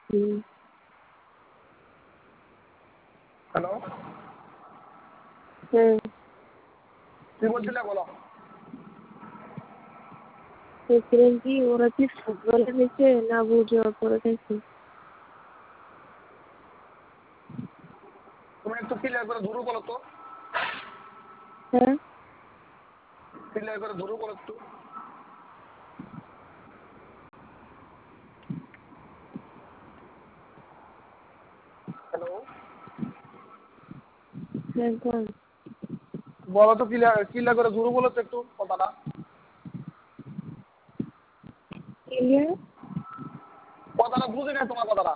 হুম। Hello, হ্যাঁ, কি বলছিলে বলো। বলছিলাম কি ওরা কি ফুটবলে খাইছে না বুট যাওয়ার পরে খাইছে? তুমি একটু ক্লিয়ার করে ধরো বলো তো, হ্যাঁ, ক্লিয়ার করে ধরো বলো একটু। হ্যালো, হ্যাঁ কোন? বলো তো ক্লিয়ার ক্লিয়ার করে ধরো বলো তো একটু কথাটা। ক্লিয়ার? কথাটা বুঝি না তোমার কথাটা।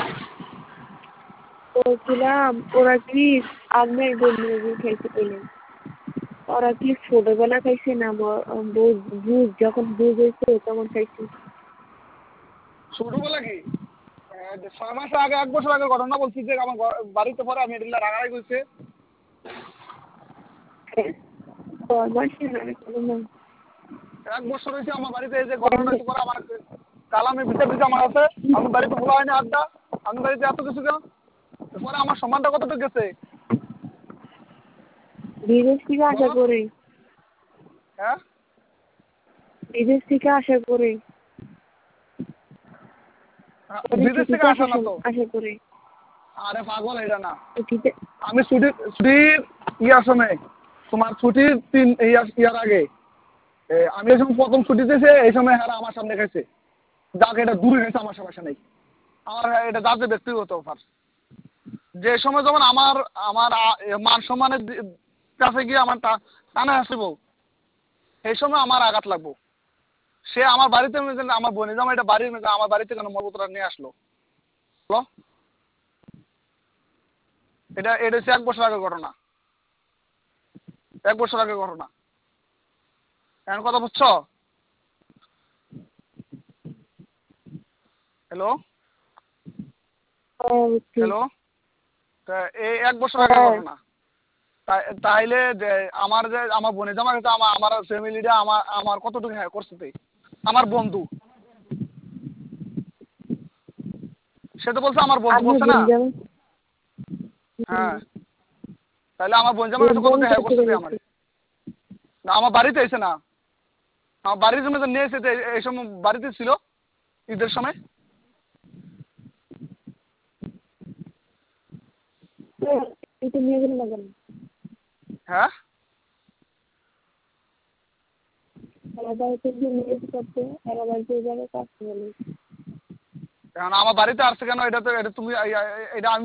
বলছিলাম ওরা কি আমের গন্ডগোল খাইছে পেলেন? ওরা কি ছোটবেলা খাইছে না বুঝ যখন বুঝ হয়েছে তখন খাইছে? ছোটবেলা কি 6 মাস আগে, 1 বছর আগে ঘটনা বলছি যে আমার বাড়িতে পরে আমি এটা রাগারাগি করছে। হ্যাঁ, বয়সে না কোনো না। 1 বছর হয়েছে আমার বাড়িতে এই যে ঘটনা হয়েছে পরে আমার কালামে বিচার দিচ্ছে আমার আছে। আমি বাড়িতে খোলা হয়নি আড্ডা, আমি বাড়িতে এত কিছু কেন, পরে আমার সম্মানটা কতটুকু গেছে বিদেশ থেকে আসা বলো। করে, হ্যাঁ, বিদেশ থেকে আসা করে, বিদেশ থেকে আসা না তো। আশা করে আরে পাগল এটা না, ছুটিতে। আমি ছুটির ইয়ার সময়, তোমার ছুটির ইয়ার আগে আমি এই সময় প্রথম ছুটি দিয়েছে, এই সময় হ্যাঁ আমার সামনে গেছে, যাকে এটা দূরে গেছে আমার সমস্যা নেই। আমার এটা যাতে ব্যক্তিগত অফার, যে সময় যেমন আমার আমার মান সম্মানের কাছে গিয়ে আমার টানে আসবো, এই সময় আমার আঘাত লাগবো। সে আমার বাড়িতে আমার বোনে জামা এটা বাড়ির আমার বাড়িতে কেন মলপত্র নিয়ে আসলো বলো। এটা এটা হচ্ছে 1 বছর আগের ঘটনা, 1 বছর আগের ঘটনা। এখন কথা বুঝছো? হ্যালো, হ্যাঁ বুঝছি। হ্যালো, এই 1 বছর আগের হ্যাঁ, ঘটনা। তাইলে যে আমার বোনের জামা কাছে আমার আমার ফ্যামিলিটা আমার আমার কতটুকু হ্যাঁ করছে তাই, আমার বন্ধু, সে তো বলছে আমার বন্ধু আপনার বলছে না। বোন যেমন হ্যাঁ, তাহলে আমার বোন জামা বোন কাছে যেমন কতটুকু হ্যাঁ করছে করে তাই আমার, গেছে। না আমার বাড়িতে এসে না, আমার বাড়ির জন্য নিয়ে এসে এই সময় বাড়িতে ছিল ঈদের সময়। এটা নিয়ে গেলে লাগানো হ্যাঁ, এরা বাড়িতে গিয়ে নিয়ে যেতে করতে, এরা বাড়িতে যাবে কাজ বলে। এখন আমার বাড়িতে আসছে কেন, এটা তো এটা তুমি এটা আমি